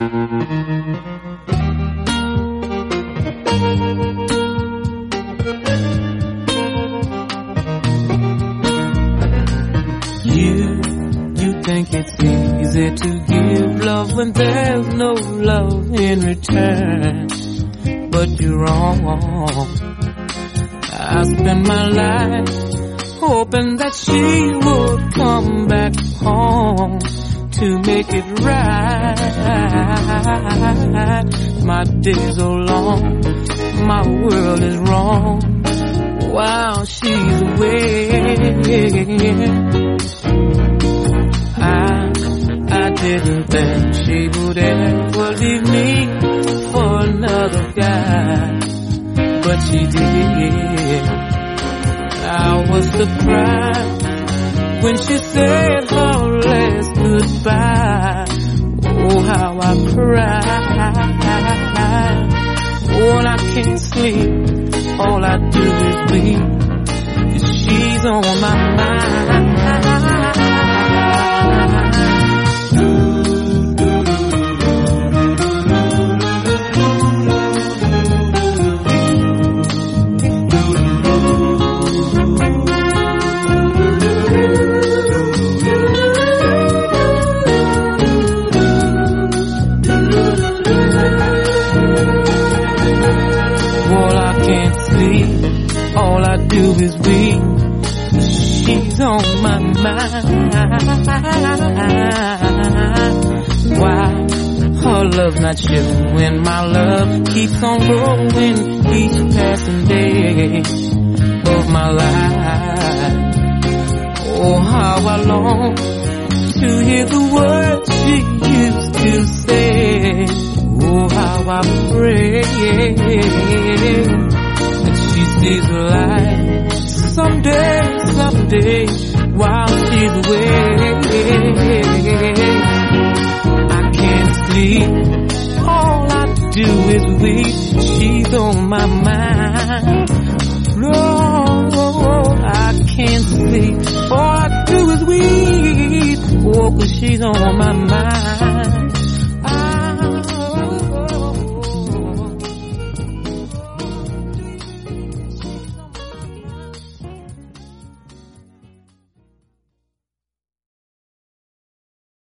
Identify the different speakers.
Speaker 1: You think it's easy to give love when there's no love in return, but you're wrong. I spend my life hoping that she would come back home to make it right. My days are long, my world is wrong while she's away. I didn't think she would ever leave me for another guy, but she did. I was surprised when she said her last goodbye. Oh, how I cried. Oh, and I can't sleep. All I do is weep, 'cause she's on my mind. All I do is weep. She's on my mind. Why her love's not showing? My love keeps on growing each passing day of my life. Oh, how I long to hear the words she used to say. Oh, how I pray she sees the light someday while she's away. I can't sleep, all I do is weep. She's on my mind. Lord, I can't sleep, all I do is weep. Oh, 'cause she's on my mind.